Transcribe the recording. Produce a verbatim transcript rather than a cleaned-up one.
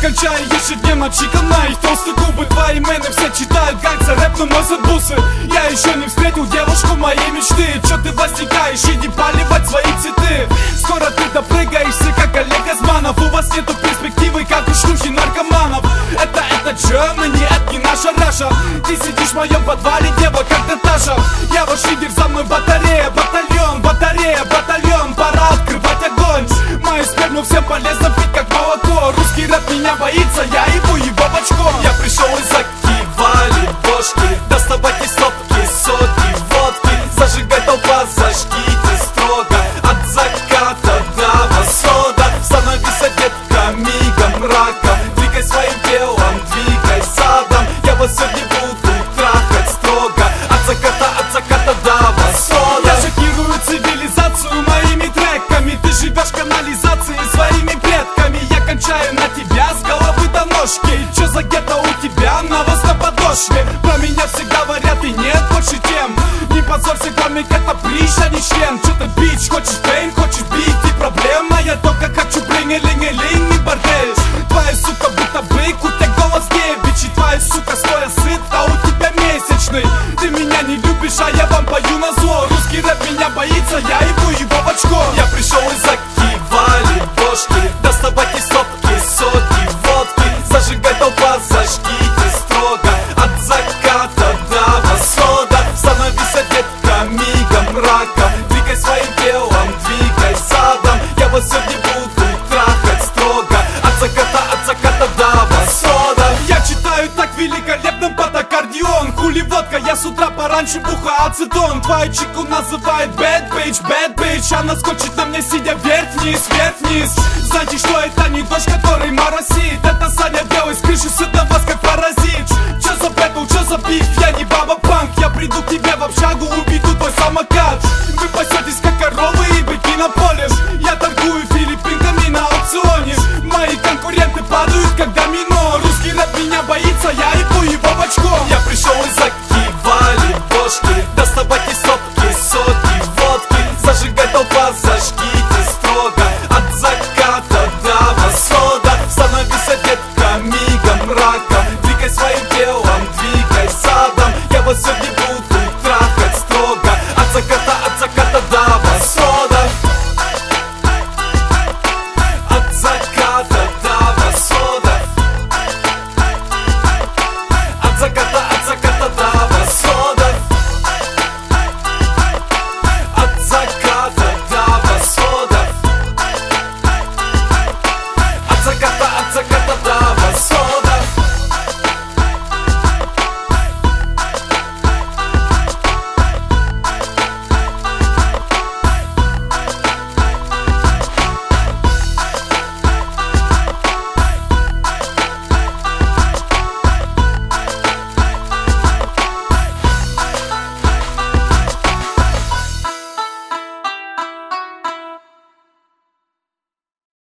кончаю ежедневно чиком на их толстые губы. Твои мены все читают гангстер рэп, но носят бусы. Я еще не встретил девушку моей мечты. Че ты возникаешь и не поливать свои цветы? Скоро ты допрыгаешься, как Олег Газманов. У вас нету перспективы, как у шлюхи наркоманов. Это, это Germany, это не наша Раша. Ты сидишь в моем подвале, дева, как Наташа. Я ваш лидер, за мной батарея, батальон, батарея, батальон. Пора открывать огонь. Мою сперму всем полезно пить, как молоко. Русский рэп меня боится, я ебу его в очко. Я пришел из закивали бошки, доставать из стопки соки, водки. Зажигай толпа, зажгите строго, от заката до восхода. Становись детка мигом мрака, двигай своим телом, двигай задом. Я вас сегодня буду трахать строго, от заката, от заката до восхода. Я шокирую цивилизацию моими треками. Ты живешь в канализации своими предками. Я кончаю на тебя с головы до ножки. Че за гетто у тебя, навоз на подошве? Про меня все говорят и нет больше тем. Не позорься, комик, это прищ, а не член. Че ты бич, хочешь фейм, хочешь бить и проблема. Я только хочу блинги-линги-линги, бордель. Твоя сука будто бык, у тебя голос девичий. Твоя сука стоя сыт, а у тебя месячный. Ты меня не любишь, а я вам пою на зло. Русский рэп меня боится, я ебу его в очко. Я пришел из закивали бошки, доставать из стопки соки, водки. Зажигай толпа, зажгите строго, от заката до восхода. Становись детка мигом мрака, двигай своим телом, двигай задом. Я вас сегодня буду трахать строго, от заката, от заката до восхода. Я читаю так великолепно под аккордеон. Хули водка, я с утра пораньше бухаю ацетон. Твою чику называют bad bitch, bad bitch. Она скочит на мне, сидя вверх-вниз, вверх-вниз. Знаете, что это не дождь, который моросит. Это Саня белый с крыши, сыт на вас как паразит. Че за бэтл, че за биф, я не баба панк. Я приду к тебе в общагу, убеду твой самокат. Вы пасете